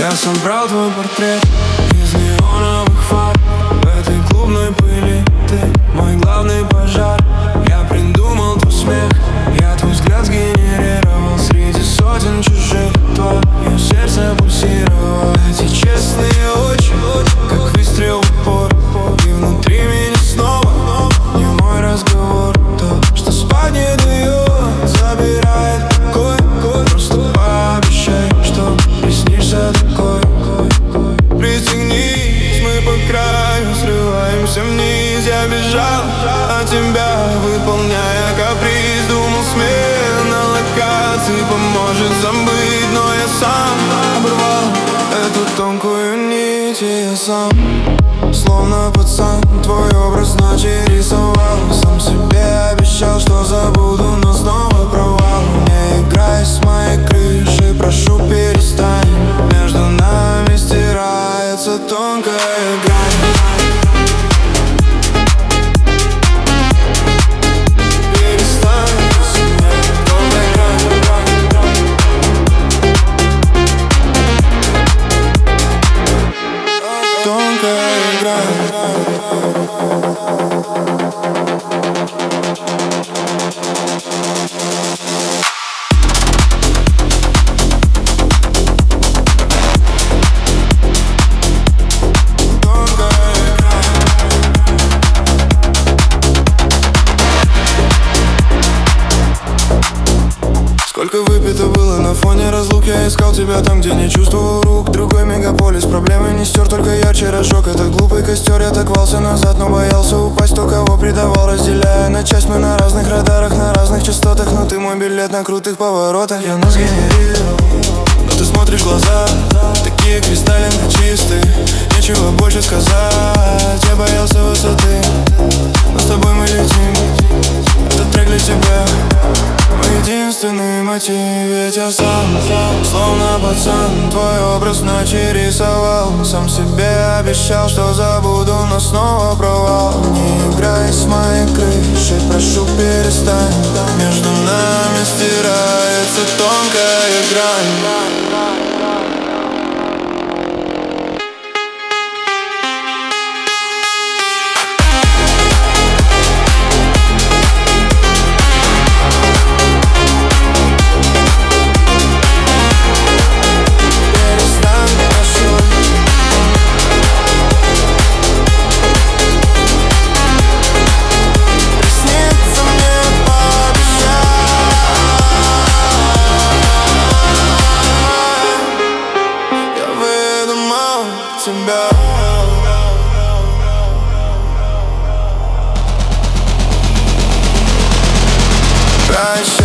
Я собрал твой портрет из неоновых фар. В этой клубной пыли ты мой главный пожар. Я придумал твой смех, я твой взгляд сгенерировал среди сотен чужих. Твое сердце пульсировало. Эти честные очи, как выстрел в упор. И внутри меня снова не мой разговор. То, что спать не дает, забирает покой. Просто пообещай, что приснишься такой. Притянись, мы по краю срываемся вниз. Я бежал от тебя, выполняя каприз. Думал, смена локации поможет забыть, но я сам оборвал эту тонкую нить. И я сам, словно пацан, твой образ ночи рисовал. Сам себе обещал, что забуду, но снова провал. Не играй с моей крышей, прошу, перестань. Между нами стирается тонкая грань. Сколько выпито было на фоне разлук. Я искал тебя там, где не чувствовал рук. Другой мегаполис, проблемы не стер, только ярче разжег этот глупый костер. Я так рвался назад, но боялся упасть. То, кого предавал, разделяя на часть. Мы на разных радарах, на разных частотах. Но ты мой билет на крутых поворотах. Я нас генерировал, но ты смотришь в глаза, такие кристально чистые. Нечего больше сказать, я боялся высоты, но с тобой мы летим. Этот трек для тебя, мой единственный мотив. Ведь я сам, словно пацан, твой образ ночи рисовал. Сам себе обещал, что забуду, но снова провал. Не играй с моей крышей, прошу, перестань. Между нами стирается тонкая грань. Тебя